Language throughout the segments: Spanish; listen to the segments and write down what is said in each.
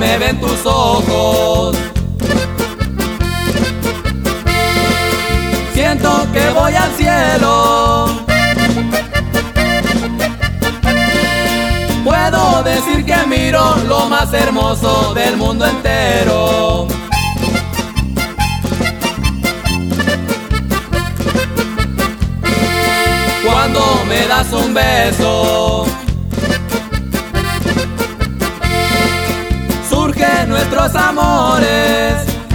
me ven tus ojos. Siento que voy al cielo. Puedo decir que miro lo más hermoso del mundo entero. Cuando me das un beso, surgen nuestros amores.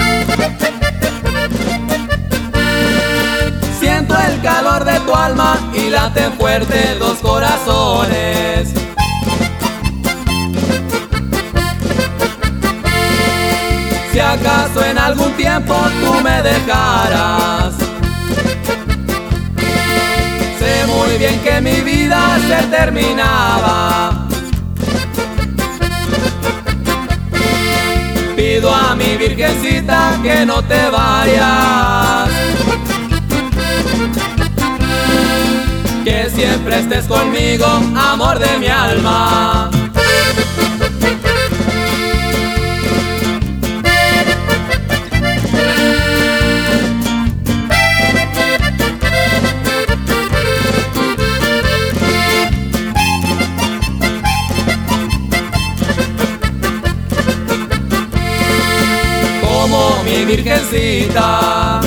Siento el calor de tu alma y laten fuerte dos corazones. Si acaso en algún tiempo tú me dejaras, sé muy bien que mi vida se terminaba. Pido a mi virgencita que no te vayas, que siempre estés conmigo, amor de mi alma. Como mi virgencita,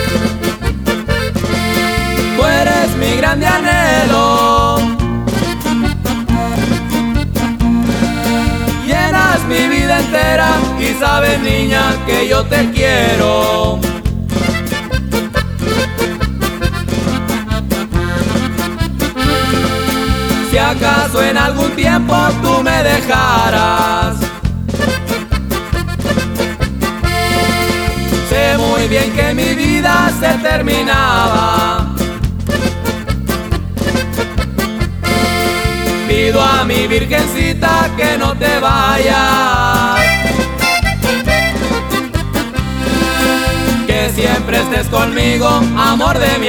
tú eres mi grande anhelo. Llenas mi vida entera y sabes, niña, que yo te quiero. Si acaso en algún tiempo tú me dejaras, sé muy bien que mi vida se terminaba. Pido a mi virgencita que no te vayas, que siempre estés conmigo, amor de mi